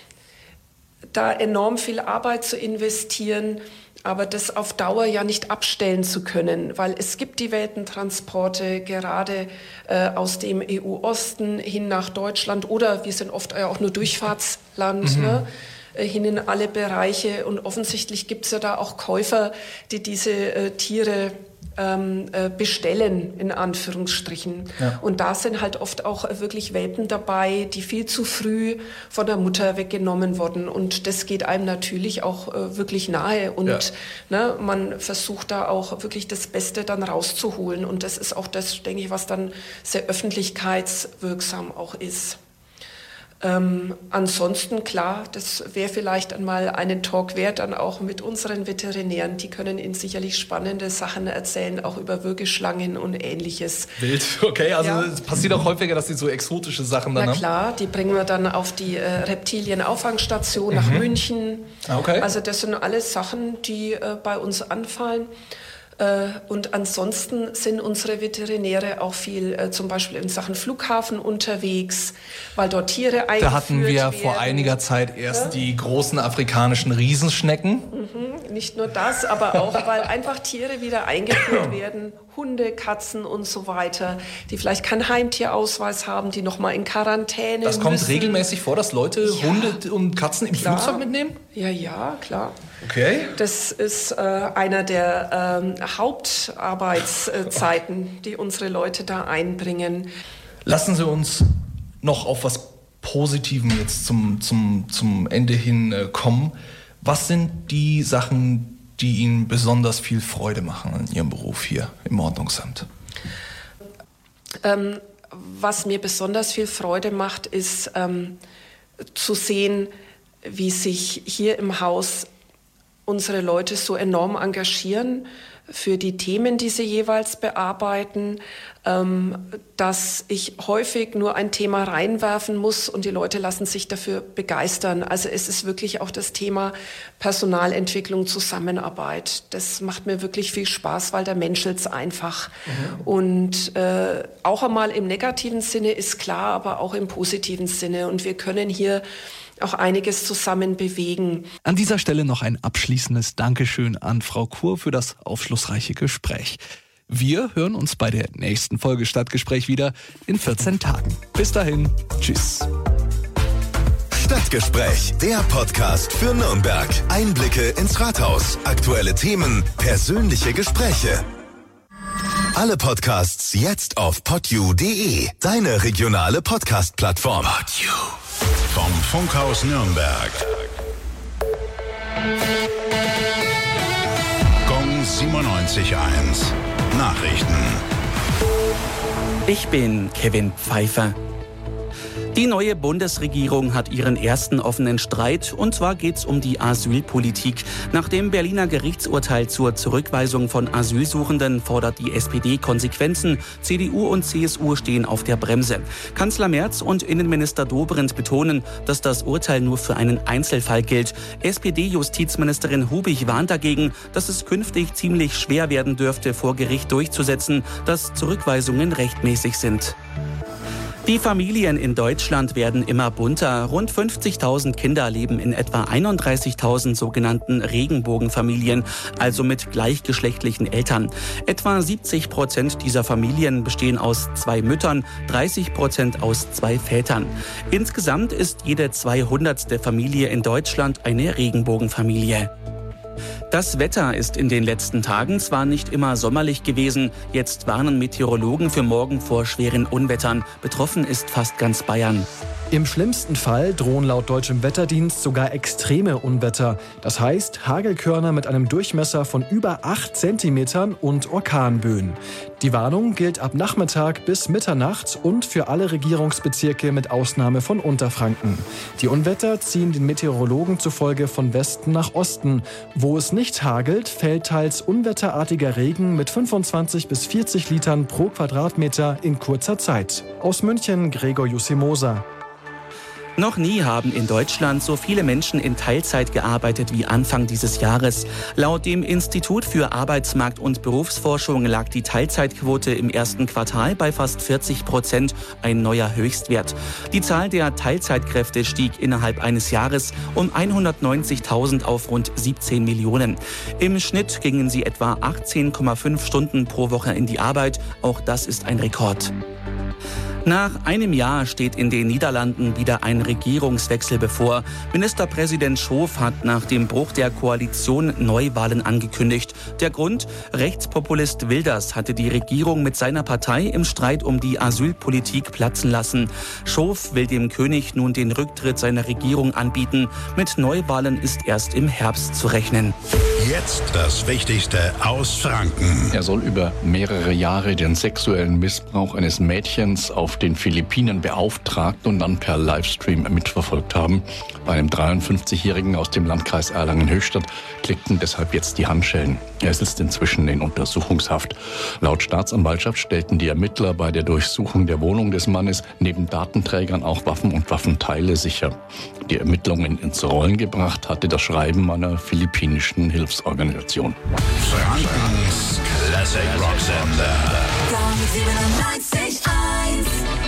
da enorm viel Arbeit zu investieren, aber das auf Dauer ja nicht abstellen zu können, weil es gibt die Welpentransporte gerade äh, aus dem E U-Osten hin nach Deutschland oder wir sind oft ja auch nur Durchfahrtsland, mhm. ne, äh, hin in alle Bereiche und offensichtlich gibt es ja da auch Käufer, die diese äh, Tiere ähm, äh, bestellen, in Anführungsstrichen. Ja. Und da sind halt oft auch wirklich Welpen dabei, die viel zu früh von der Mutter weggenommen wurden. Und das geht einem natürlich auch äh, wirklich nahe. Und ja. ne, man versucht da auch wirklich das Beste dann rauszuholen. Und das ist auch das, denke ich, was dann sehr öffentlichkeitswirksam auch ist. Ähm, ansonsten, klar, das wäre vielleicht einmal einen Talk wert, dann auch mit unseren Veterinären. Die können Ihnen sicherlich spannende Sachen erzählen, auch über Würgeschlangen und Ähnliches. Wild, okay, also ja. Es passiert auch häufiger, dass Sie so exotische Sachen dann haben? Na klar, die bringen wir dann auf die äh, Reptilienauffangstation mhm. nach München. Okay. Also das sind alles Sachen, die äh, bei uns anfallen. Und ansonsten sind unsere Veterinäre auch viel äh, zum Beispiel in Sachen Flughafen unterwegs, weil dort Tiere eingeführt werden. Da hatten wir werden. vor einiger Zeit erst ja? die großen afrikanischen Riesenschnecken. Mhm, nicht nur das, aber auch, weil einfach Tiere wieder eingeführt werden, Hunde, Katzen und so weiter, die vielleicht keinen Heimtierausweis haben, die nochmal in Quarantäne Das kommt müssen. regelmäßig vor, dass Leute ja, Hunde und Katzen im klar. Flugzeug mitnehmen? Ja, ja, klar. Okay. Das ist äh, einer der ähm, Hauptarbeitszeiten, die unsere Leute da einbringen. Lassen Sie uns noch auf was Positivem jetzt zum, zum, zum Ende hin äh, kommen. Was sind die Sachen, die Ihnen besonders viel Freude machen in Ihrem Beruf hier im Ordnungsamt? Ähm, was mir besonders viel Freude macht, ist ähm, zu sehen, wie sich hier im Haus unsere Leute so enorm engagieren für die Themen, die sie jeweils bearbeiten, ähm, dass ich häufig nur ein Thema reinwerfen muss und die Leute lassen sich dafür begeistern. Also es ist wirklich auch das Thema Personalentwicklung, Zusammenarbeit. Das macht mir wirklich viel Spaß, weil da menschelt's einfach. Mhm. Und äh, auch einmal im negativen Sinne ist klar, aber auch im positiven Sinne. Und wir können hier auch einiges zusammen bewegen. An dieser Stelle noch ein abschließendes Dankeschön an Frau Kur für das aufschlussreiche Gespräch. Wir hören uns bei der nächsten Folge Stadtgespräch wieder in vierzehn Tagen. Bis dahin, tschüss. Stadtgespräch, der Podcast für Nürnberg. Einblicke ins Rathaus, aktuelle Themen, persönliche Gespräche. Alle Podcasts jetzt auf podyou punkt de, deine regionale Podcast-Plattform. Podyou. Vom Funkhaus Nürnberg. Gong siebenundneunzig Komma eins. Nachrichten. Ich bin Kevin Pfeiffer. Die neue Bundesregierung hat ihren ersten offenen Streit, und zwar geht's um die Asylpolitik. Nach dem Berliner Gerichtsurteil zur Zurückweisung von Asylsuchenden fordert die S P D Konsequenzen. C D U und C S U stehen auf der Bremse. Kanzler Merz und Innenminister Dobrindt betonen, dass das Urteil nur für einen Einzelfall gilt. S P D-Justizministerin Hubig warnt dagegen, dass es künftig ziemlich schwer werden dürfte, vor Gericht durchzusetzen, dass Zurückweisungen rechtmäßig sind. Die Familien in Deutschland werden immer bunter. Rund fünfzigtausend Kinder leben in etwa einunddreißigtausend sogenannten Regenbogenfamilien, also mit gleichgeschlechtlichen Eltern. Etwa siebzig Prozent dieser Familien bestehen aus zwei Müttern, dreißig Prozent aus zwei Vätern. Insgesamt ist jede zweihundertste Familie in Deutschland eine Regenbogenfamilie. Das Wetter ist in den letzten Tagen zwar nicht immer sommerlich gewesen, jetzt warnen Meteorologen für morgen vor schweren Unwettern. Betroffen ist fast ganz Bayern. Im schlimmsten Fall drohen laut deutschem Wetterdienst sogar extreme Unwetter. Das heißt Hagelkörner mit einem Durchmesser von über acht Zentimetern und Orkanböen. Die Warnung gilt ab Nachmittag bis Mitternacht und für alle Regierungsbezirke mit Ausnahme von Unterfranken. Die Unwetter ziehen den Meteorologen zufolge von Westen nach Osten. Wo es nicht hagelt, fällt teils unwetterartiger Regen mit fünfundzwanzig bis vierzig Litern pro Quadratmeter in kurzer Zeit. Aus München Gregor Jussimosa. Noch nie haben in Deutschland so viele Menschen in Teilzeit gearbeitet wie Anfang dieses Jahres. Laut dem Institut für Arbeitsmarkt- und Berufsforschung lag die Teilzeitquote im ersten Quartal bei fast vierzig Prozent, ein neuer Höchstwert. Die Zahl der Teilzeitkräfte stieg innerhalb eines Jahres um hundertneunzigtausend auf rund siebzehn Millionen. Im Schnitt gingen sie etwa achtzehn Komma fünf Stunden pro Woche in die Arbeit. Auch das ist ein Rekord. Nach einem Jahr steht in den Niederlanden wieder ein Regierungswechsel bevor. Ministerpräsident Schoof hat nach dem Bruch der Koalition Neuwahlen angekündigt. Der Grund? Rechtspopulist Wilders hatte die Regierung mit seiner Partei im Streit um die Asylpolitik platzen lassen. Schoof will dem König nun den Rücktritt seiner Regierung anbieten. Mit Neuwahlen ist erst im Herbst zu rechnen. Jetzt das Wichtigste aus Franken. Er soll über mehrere Jahre den sexuellen Missbrauch eines Mädchens auf den Philippinen beauftragt und dann per Livestream mitverfolgt haben. Bei einem dreiundfünfzigjährigen aus dem Landkreis Erlangen-Höchstadt klickten deshalb jetzt die Handschellen. Er sitzt inzwischen in Untersuchungshaft. Laut Staatsanwaltschaft stellten die Ermittler bei der Durchsuchung der Wohnung des Mannes neben Datenträgern auch Waffen und Waffenteile sicher. Die Ermittlungen ins Rollen gebracht hatte das Schreiben einer philippinischen Hilfsorganisation. Frankens Classic Rock Sender. Gong siebenundneunzig eins.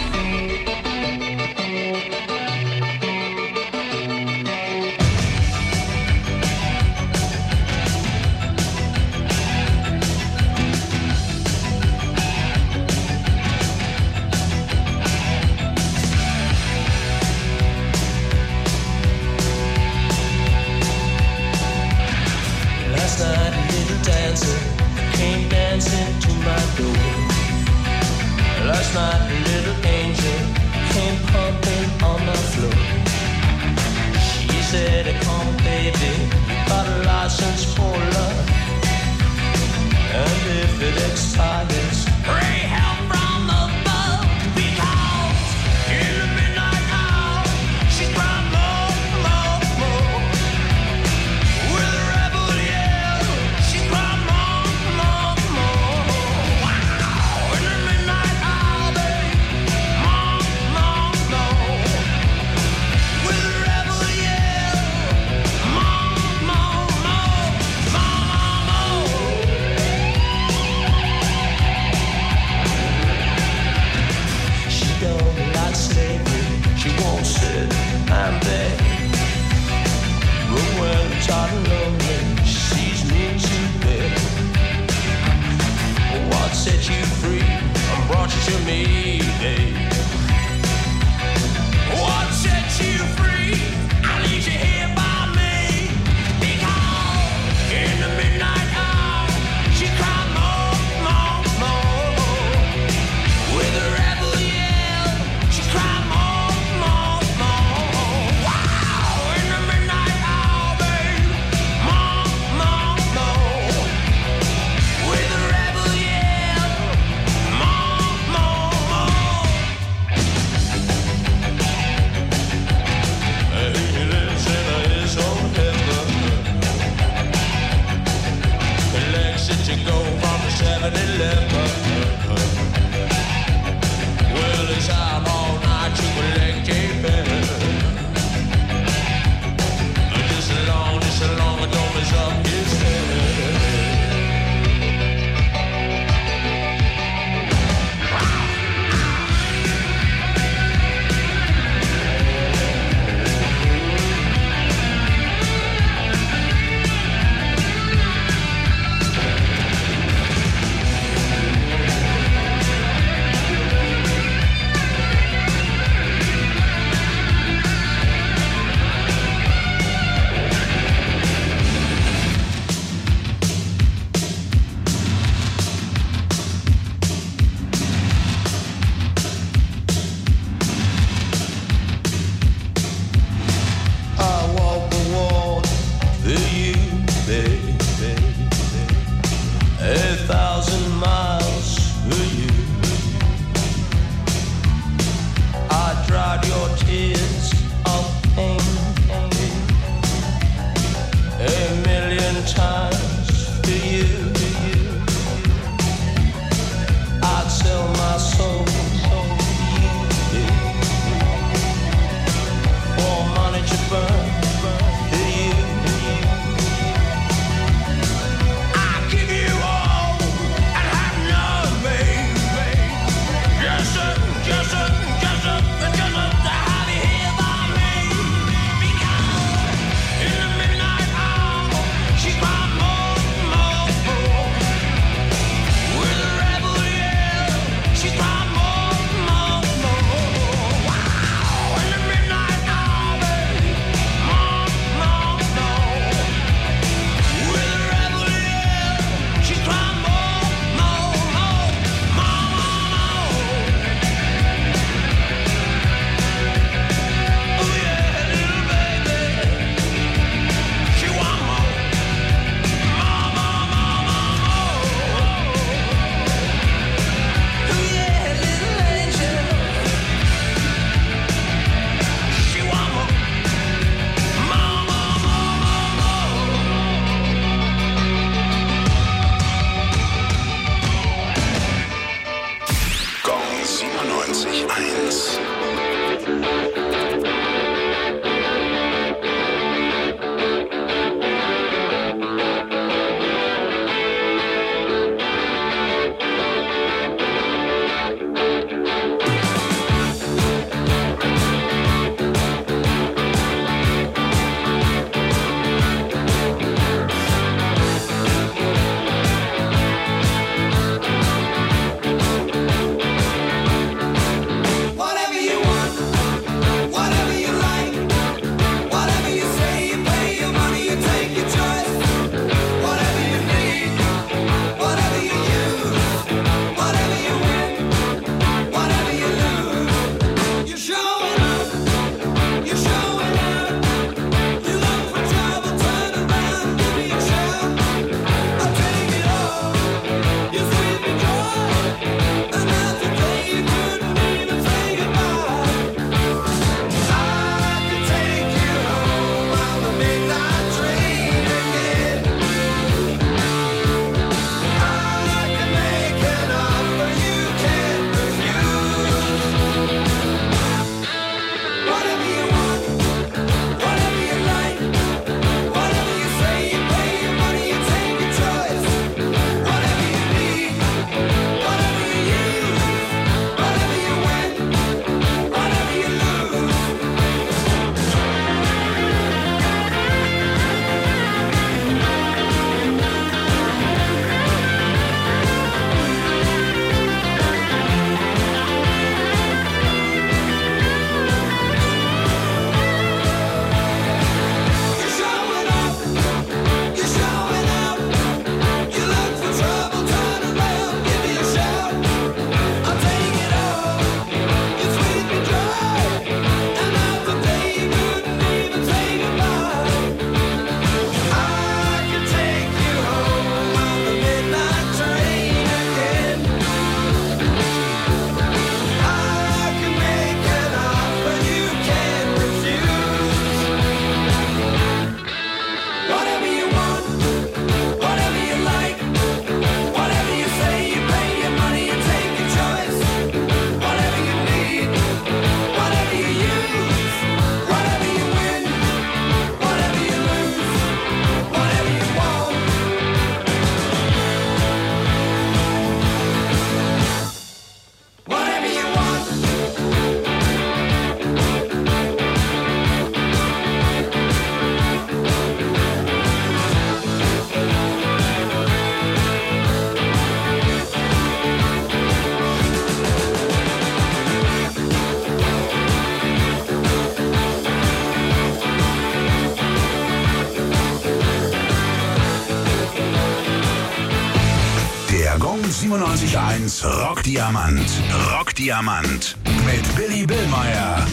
Last night a little dancer came dancing to my door. Last night a little angel came pumping on the floor. She said, come baby, you got a license for love. And if it expires, pray help from above. Because in the midnight hour, she's crying more, more, more. With a rebel yell, she's crying more, more, more. Wow, in the midnight hour, babe, more, more, more. With a rebel yell, more, more, more, more, more. She don't like slavery, she won't sit and beg. But when I'm tired and lonely, she sees me to bed. What set you free and brought you to me, babe? What set you free and leaves you here by me? Because in the midnight hour, she cried more, more, more. With a rebel yell, she cried more, more, more. Wow, in the midnight hour, babe, more, more, more. With a rebel yell, more, more, more. He lives in his own heaven. He likes it to go from the seven eleven. Well, it's out all night to collect a pen. Just along, just along, the dome is up his head. siebenundneunzig Komma eins Rockdiamant. Rockdiamant mit Billy Billmeyer.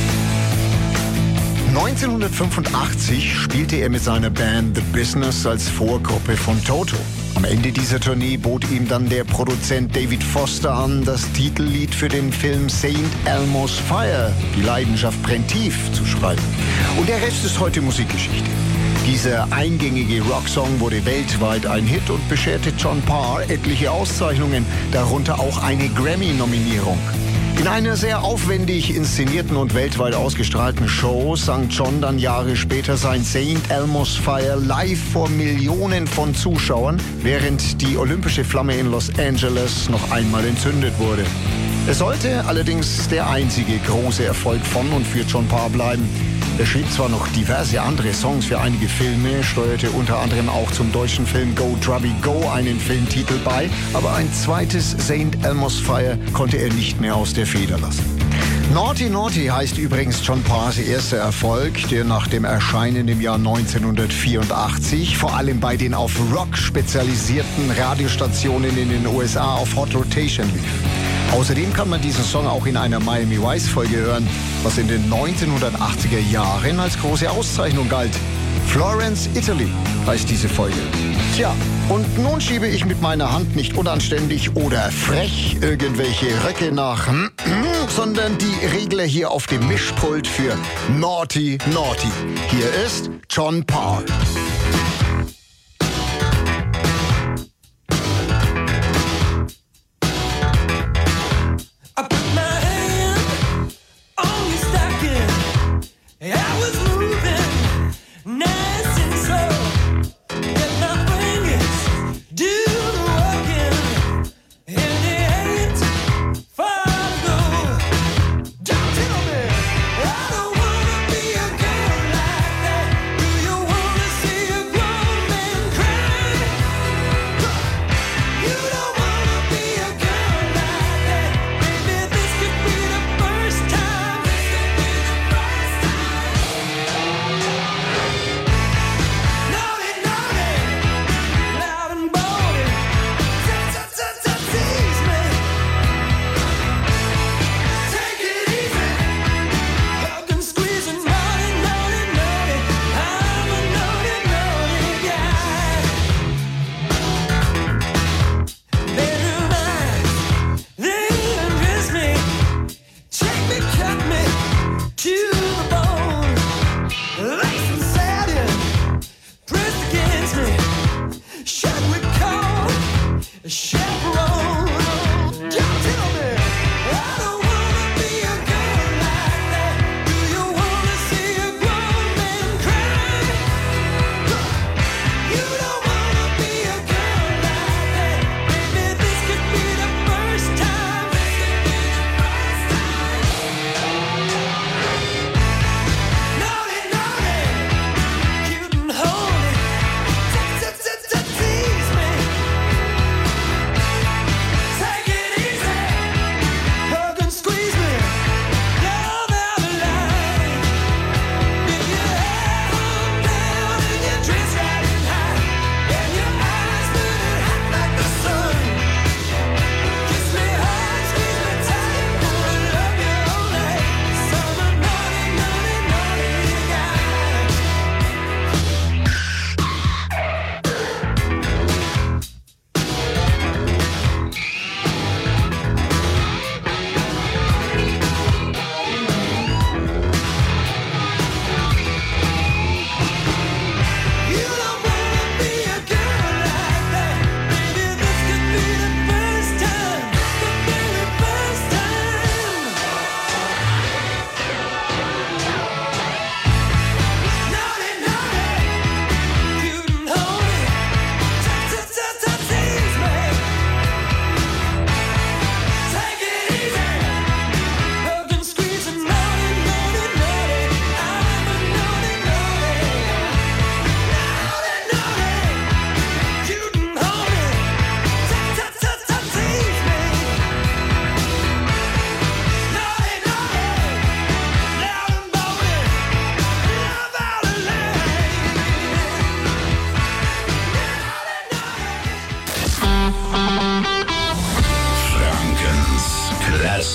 neunzehnhundertfünfundachtzig spielte er mit seiner Band The Business als Vorgruppe von Toto. Am Ende dieser Tournee bot ihm dann der Produzent David Foster an, das Titellied für den Film Saint Elmo's Fire, die Leidenschaft brennt tief, zu schreiben. Und der Rest ist heute Musikgeschichte. Dieser eingängige Rocksong wurde weltweit ein Hit und bescherte John Parr etliche Auszeichnungen, darunter auch eine Grammy-Nominierung. In einer sehr aufwendig inszenierten und weltweit ausgestrahlten Show sang John dann Jahre später sein Saint Elmo's Fire live vor Millionen von Zuschauern, während die olympische Flamme in Los Angeles noch einmal entzündet wurde. Es sollte allerdings der einzige große Erfolg von und für John Parr bleiben. Er schrieb zwar noch diverse andere Songs für einige Filme, steuerte unter anderem auch zum deutschen Film Go Drubby Go einen Filmtitel bei, aber ein zweites Saint Elmo's Fire konnte er nicht mehr aus der Feder lassen. Naughty Naughty heißt übrigens John Parrs erster Erfolg, der nach dem Erscheinen im Jahr neunzehnhundertvierundachtzig vor allem bei den auf Rock spezialisierten Radiostationen in den U S A auf Hot Rotation lief. Außerdem kann man diesen Song auch in einer Miami Vice-Folge hören, was in den neunzehnhundertachtziger Jahren als große Auszeichnung galt. Florence, Italy heißt diese Folge. Tja, und nun schiebe ich mit meiner Hand nicht unanständig oder frech irgendwelche Röcke nach, sondern die Regler hier auf dem Mischpult für Naughty Naughty. Hier ist John Parr.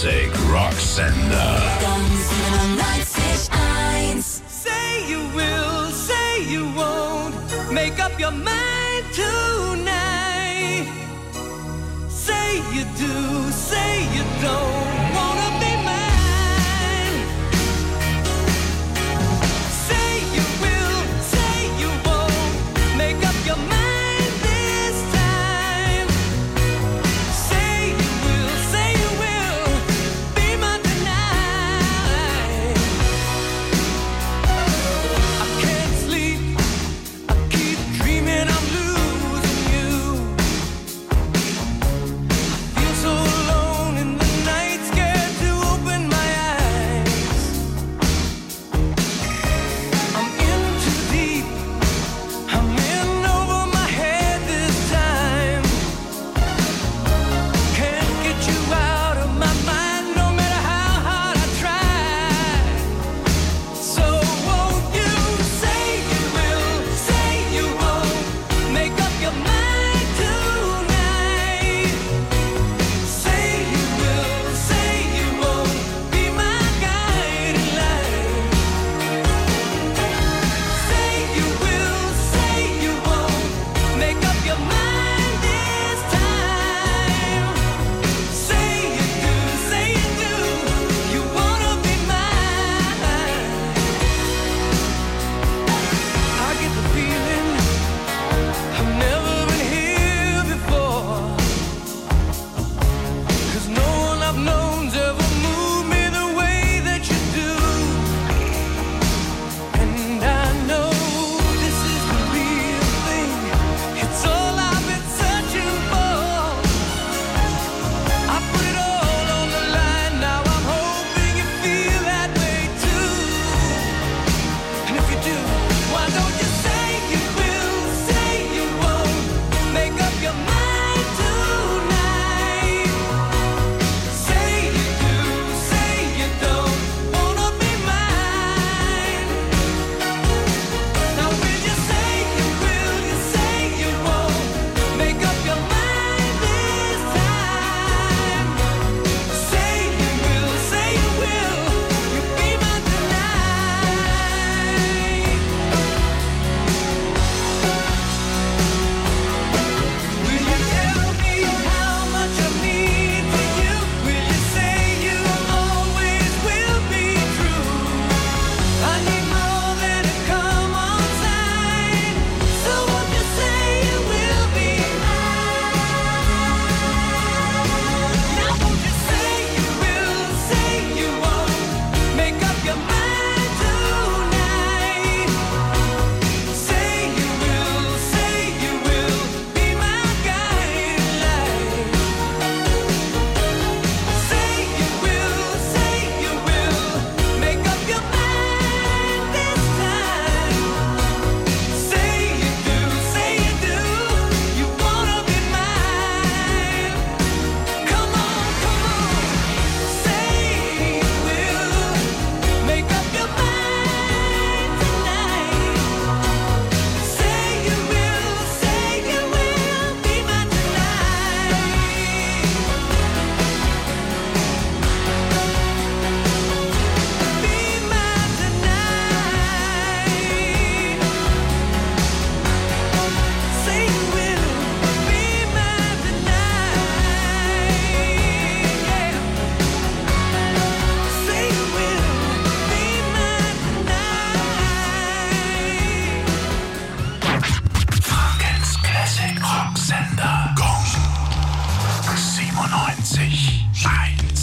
Classic Rock Sender. siebenundneunzig eins. Say you will, say you won't. Make up your mind tonight. Say you do, say you don't. Wanna be mine. Say you will, say you won't. Make up your mind this time. Say you will, say you will. Be mine tonight. I can't sleep. I keep dreaming I'm losing you. I feel so alone in the night, scared to open my eyes. I'm in too deep. I'm in over my head this time. Can't get you out of my mind, no matter how hard I try. So won't you say you will, say you won't. Make up your mind tonight. Say you will, say you won't. Be my guiding light. Say you will, say you won't. Make up your mind this time. Say you do, say you do. You wanna be mine. I get the feeling I've never been here before. 'Cause no one I've known's ever moved me the way that you do. And I know this is the real thing. It's all I've been searching for. I put it all on the line. Now I'm hoping you feel that way too. And if you do, why don't you say you will, say you won't. Make up your mind tonight. Say you do, say you don't. Wanna be mine. Now will you say you will, you say you won't. Make up your mind this time. Say you will, say you will. You be mine tonight. Will you tell me how much I mean to you? Will you say you always will be true? I need more than a come on sign. So won't you say you will be mine? Now won't you say you will, say you won't. Make up your mind tonight. Say you will, say you will. Be my guiding light. Say you will, say you will. Make up your mind this time. Say you do, say you do. You wanna be mine. Come on, come on. Say you will. Make up your mind tonight. Say you will, say you will. Be mine tonight. Be mine tonight. Say you will. Be mine tonight. Yeah. Say you will. Be mine tonight. Frankens Classic Rock Sender. Gong siebenundneunzig eins.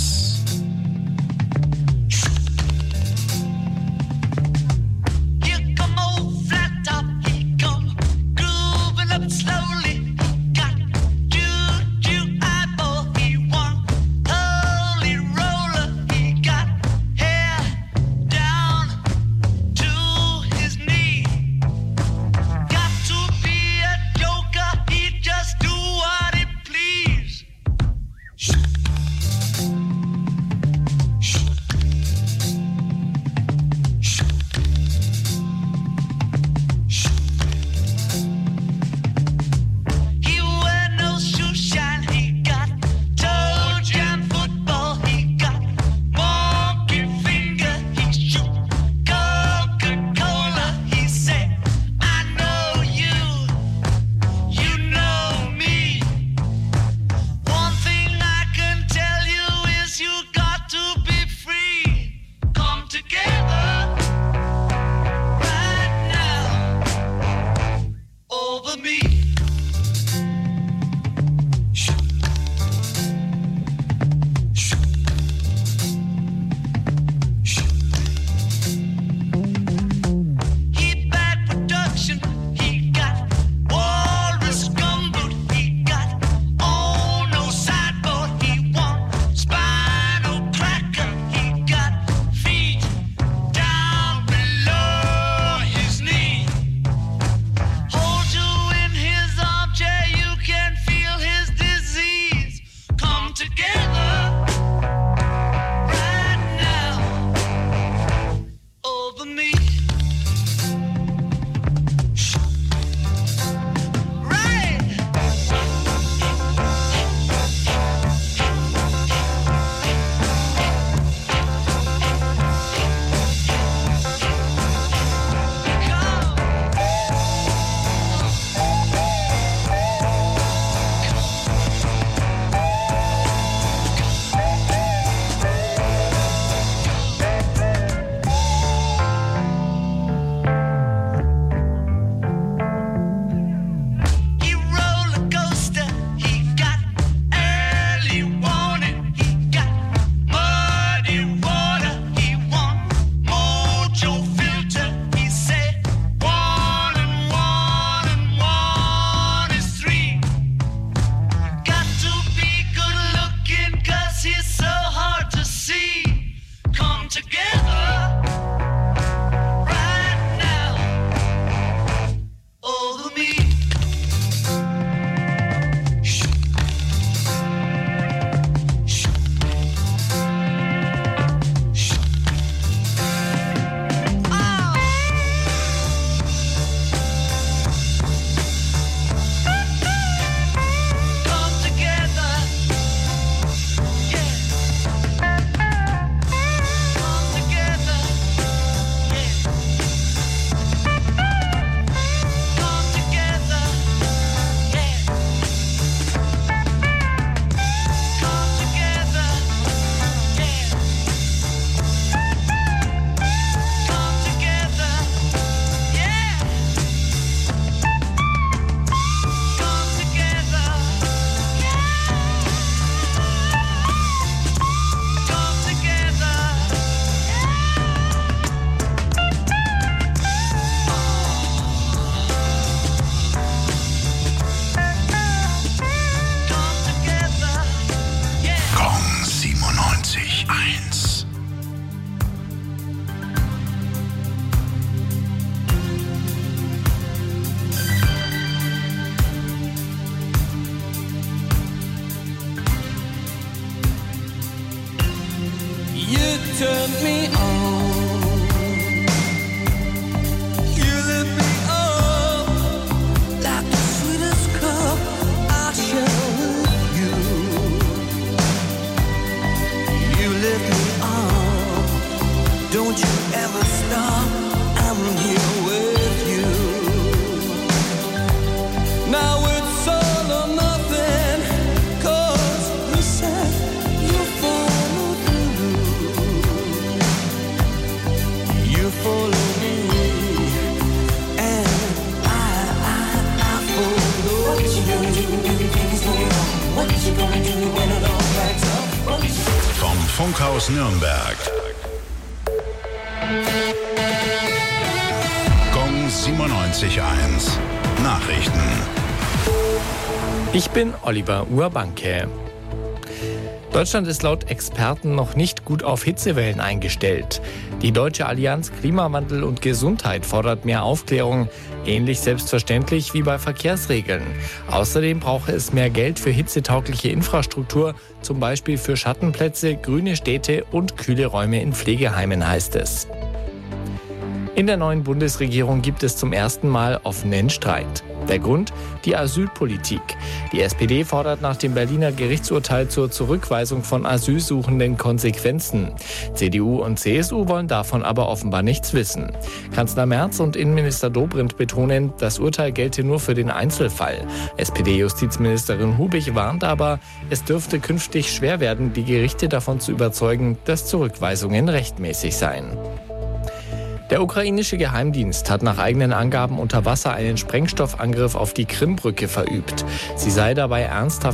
Here come old flat top, he come grooving up slowly. Got juju eyeball, he one holy roller. He got hair down to his knee. Got to be a joker, he just do what he please. turned me on. You lit me up like the sweetest cup I share with you. You lit me up. Don't you ever stop. I'm here with you. Now it's all or nothing, 'cause you said you follow through. You follow me, and I, I, I follow what you. Gonna do when things go wrong? What you gonna do when it all backs up? What you... Vom Funkhaus Nürnberg. Gong siebenundneunzig Komma eins. Nachrichten. Ich bin Oliver Urbanke. Deutschland ist laut Experten noch nicht gut auf Hitzewellen eingestellt. Die Deutsche Allianz Klimawandel und Gesundheit fordert mehr Aufklärung, ähnlich selbstverständlich wie bei Verkehrsregeln. Außerdem brauche es mehr Geld für hitzetaugliche Infrastruktur, zum Beispiel für Schattenplätze, grüne Städte und kühle Räume in Pflegeheimen, heißt es. In der neuen Bundesregierung gibt es zum ersten Mal offenen Streit. Der Grund? Die Asylpolitik. Die S P D fordert nach dem Berliner Gerichtsurteil zur Zurückweisung von Asylsuchenden Konsequenzen. C D U und C S U wollen davon aber offenbar nichts wissen. Kanzler Merz und Innenminister Dobrindt betonen, das Urteil gelte nur für den Einzelfall. S P D-Justizministerin Hubig warnt aber, es dürfte künftig schwer werden, die Gerichte davon zu überzeugen, dass Zurückweisungen rechtmäßig seien. Der ukrainische Geheimdienst hat nach eigenen Angaben unter Wasser einen Sprengstoffangriff auf die Krimbrücke verübt. Sie sei dabei ernsthaft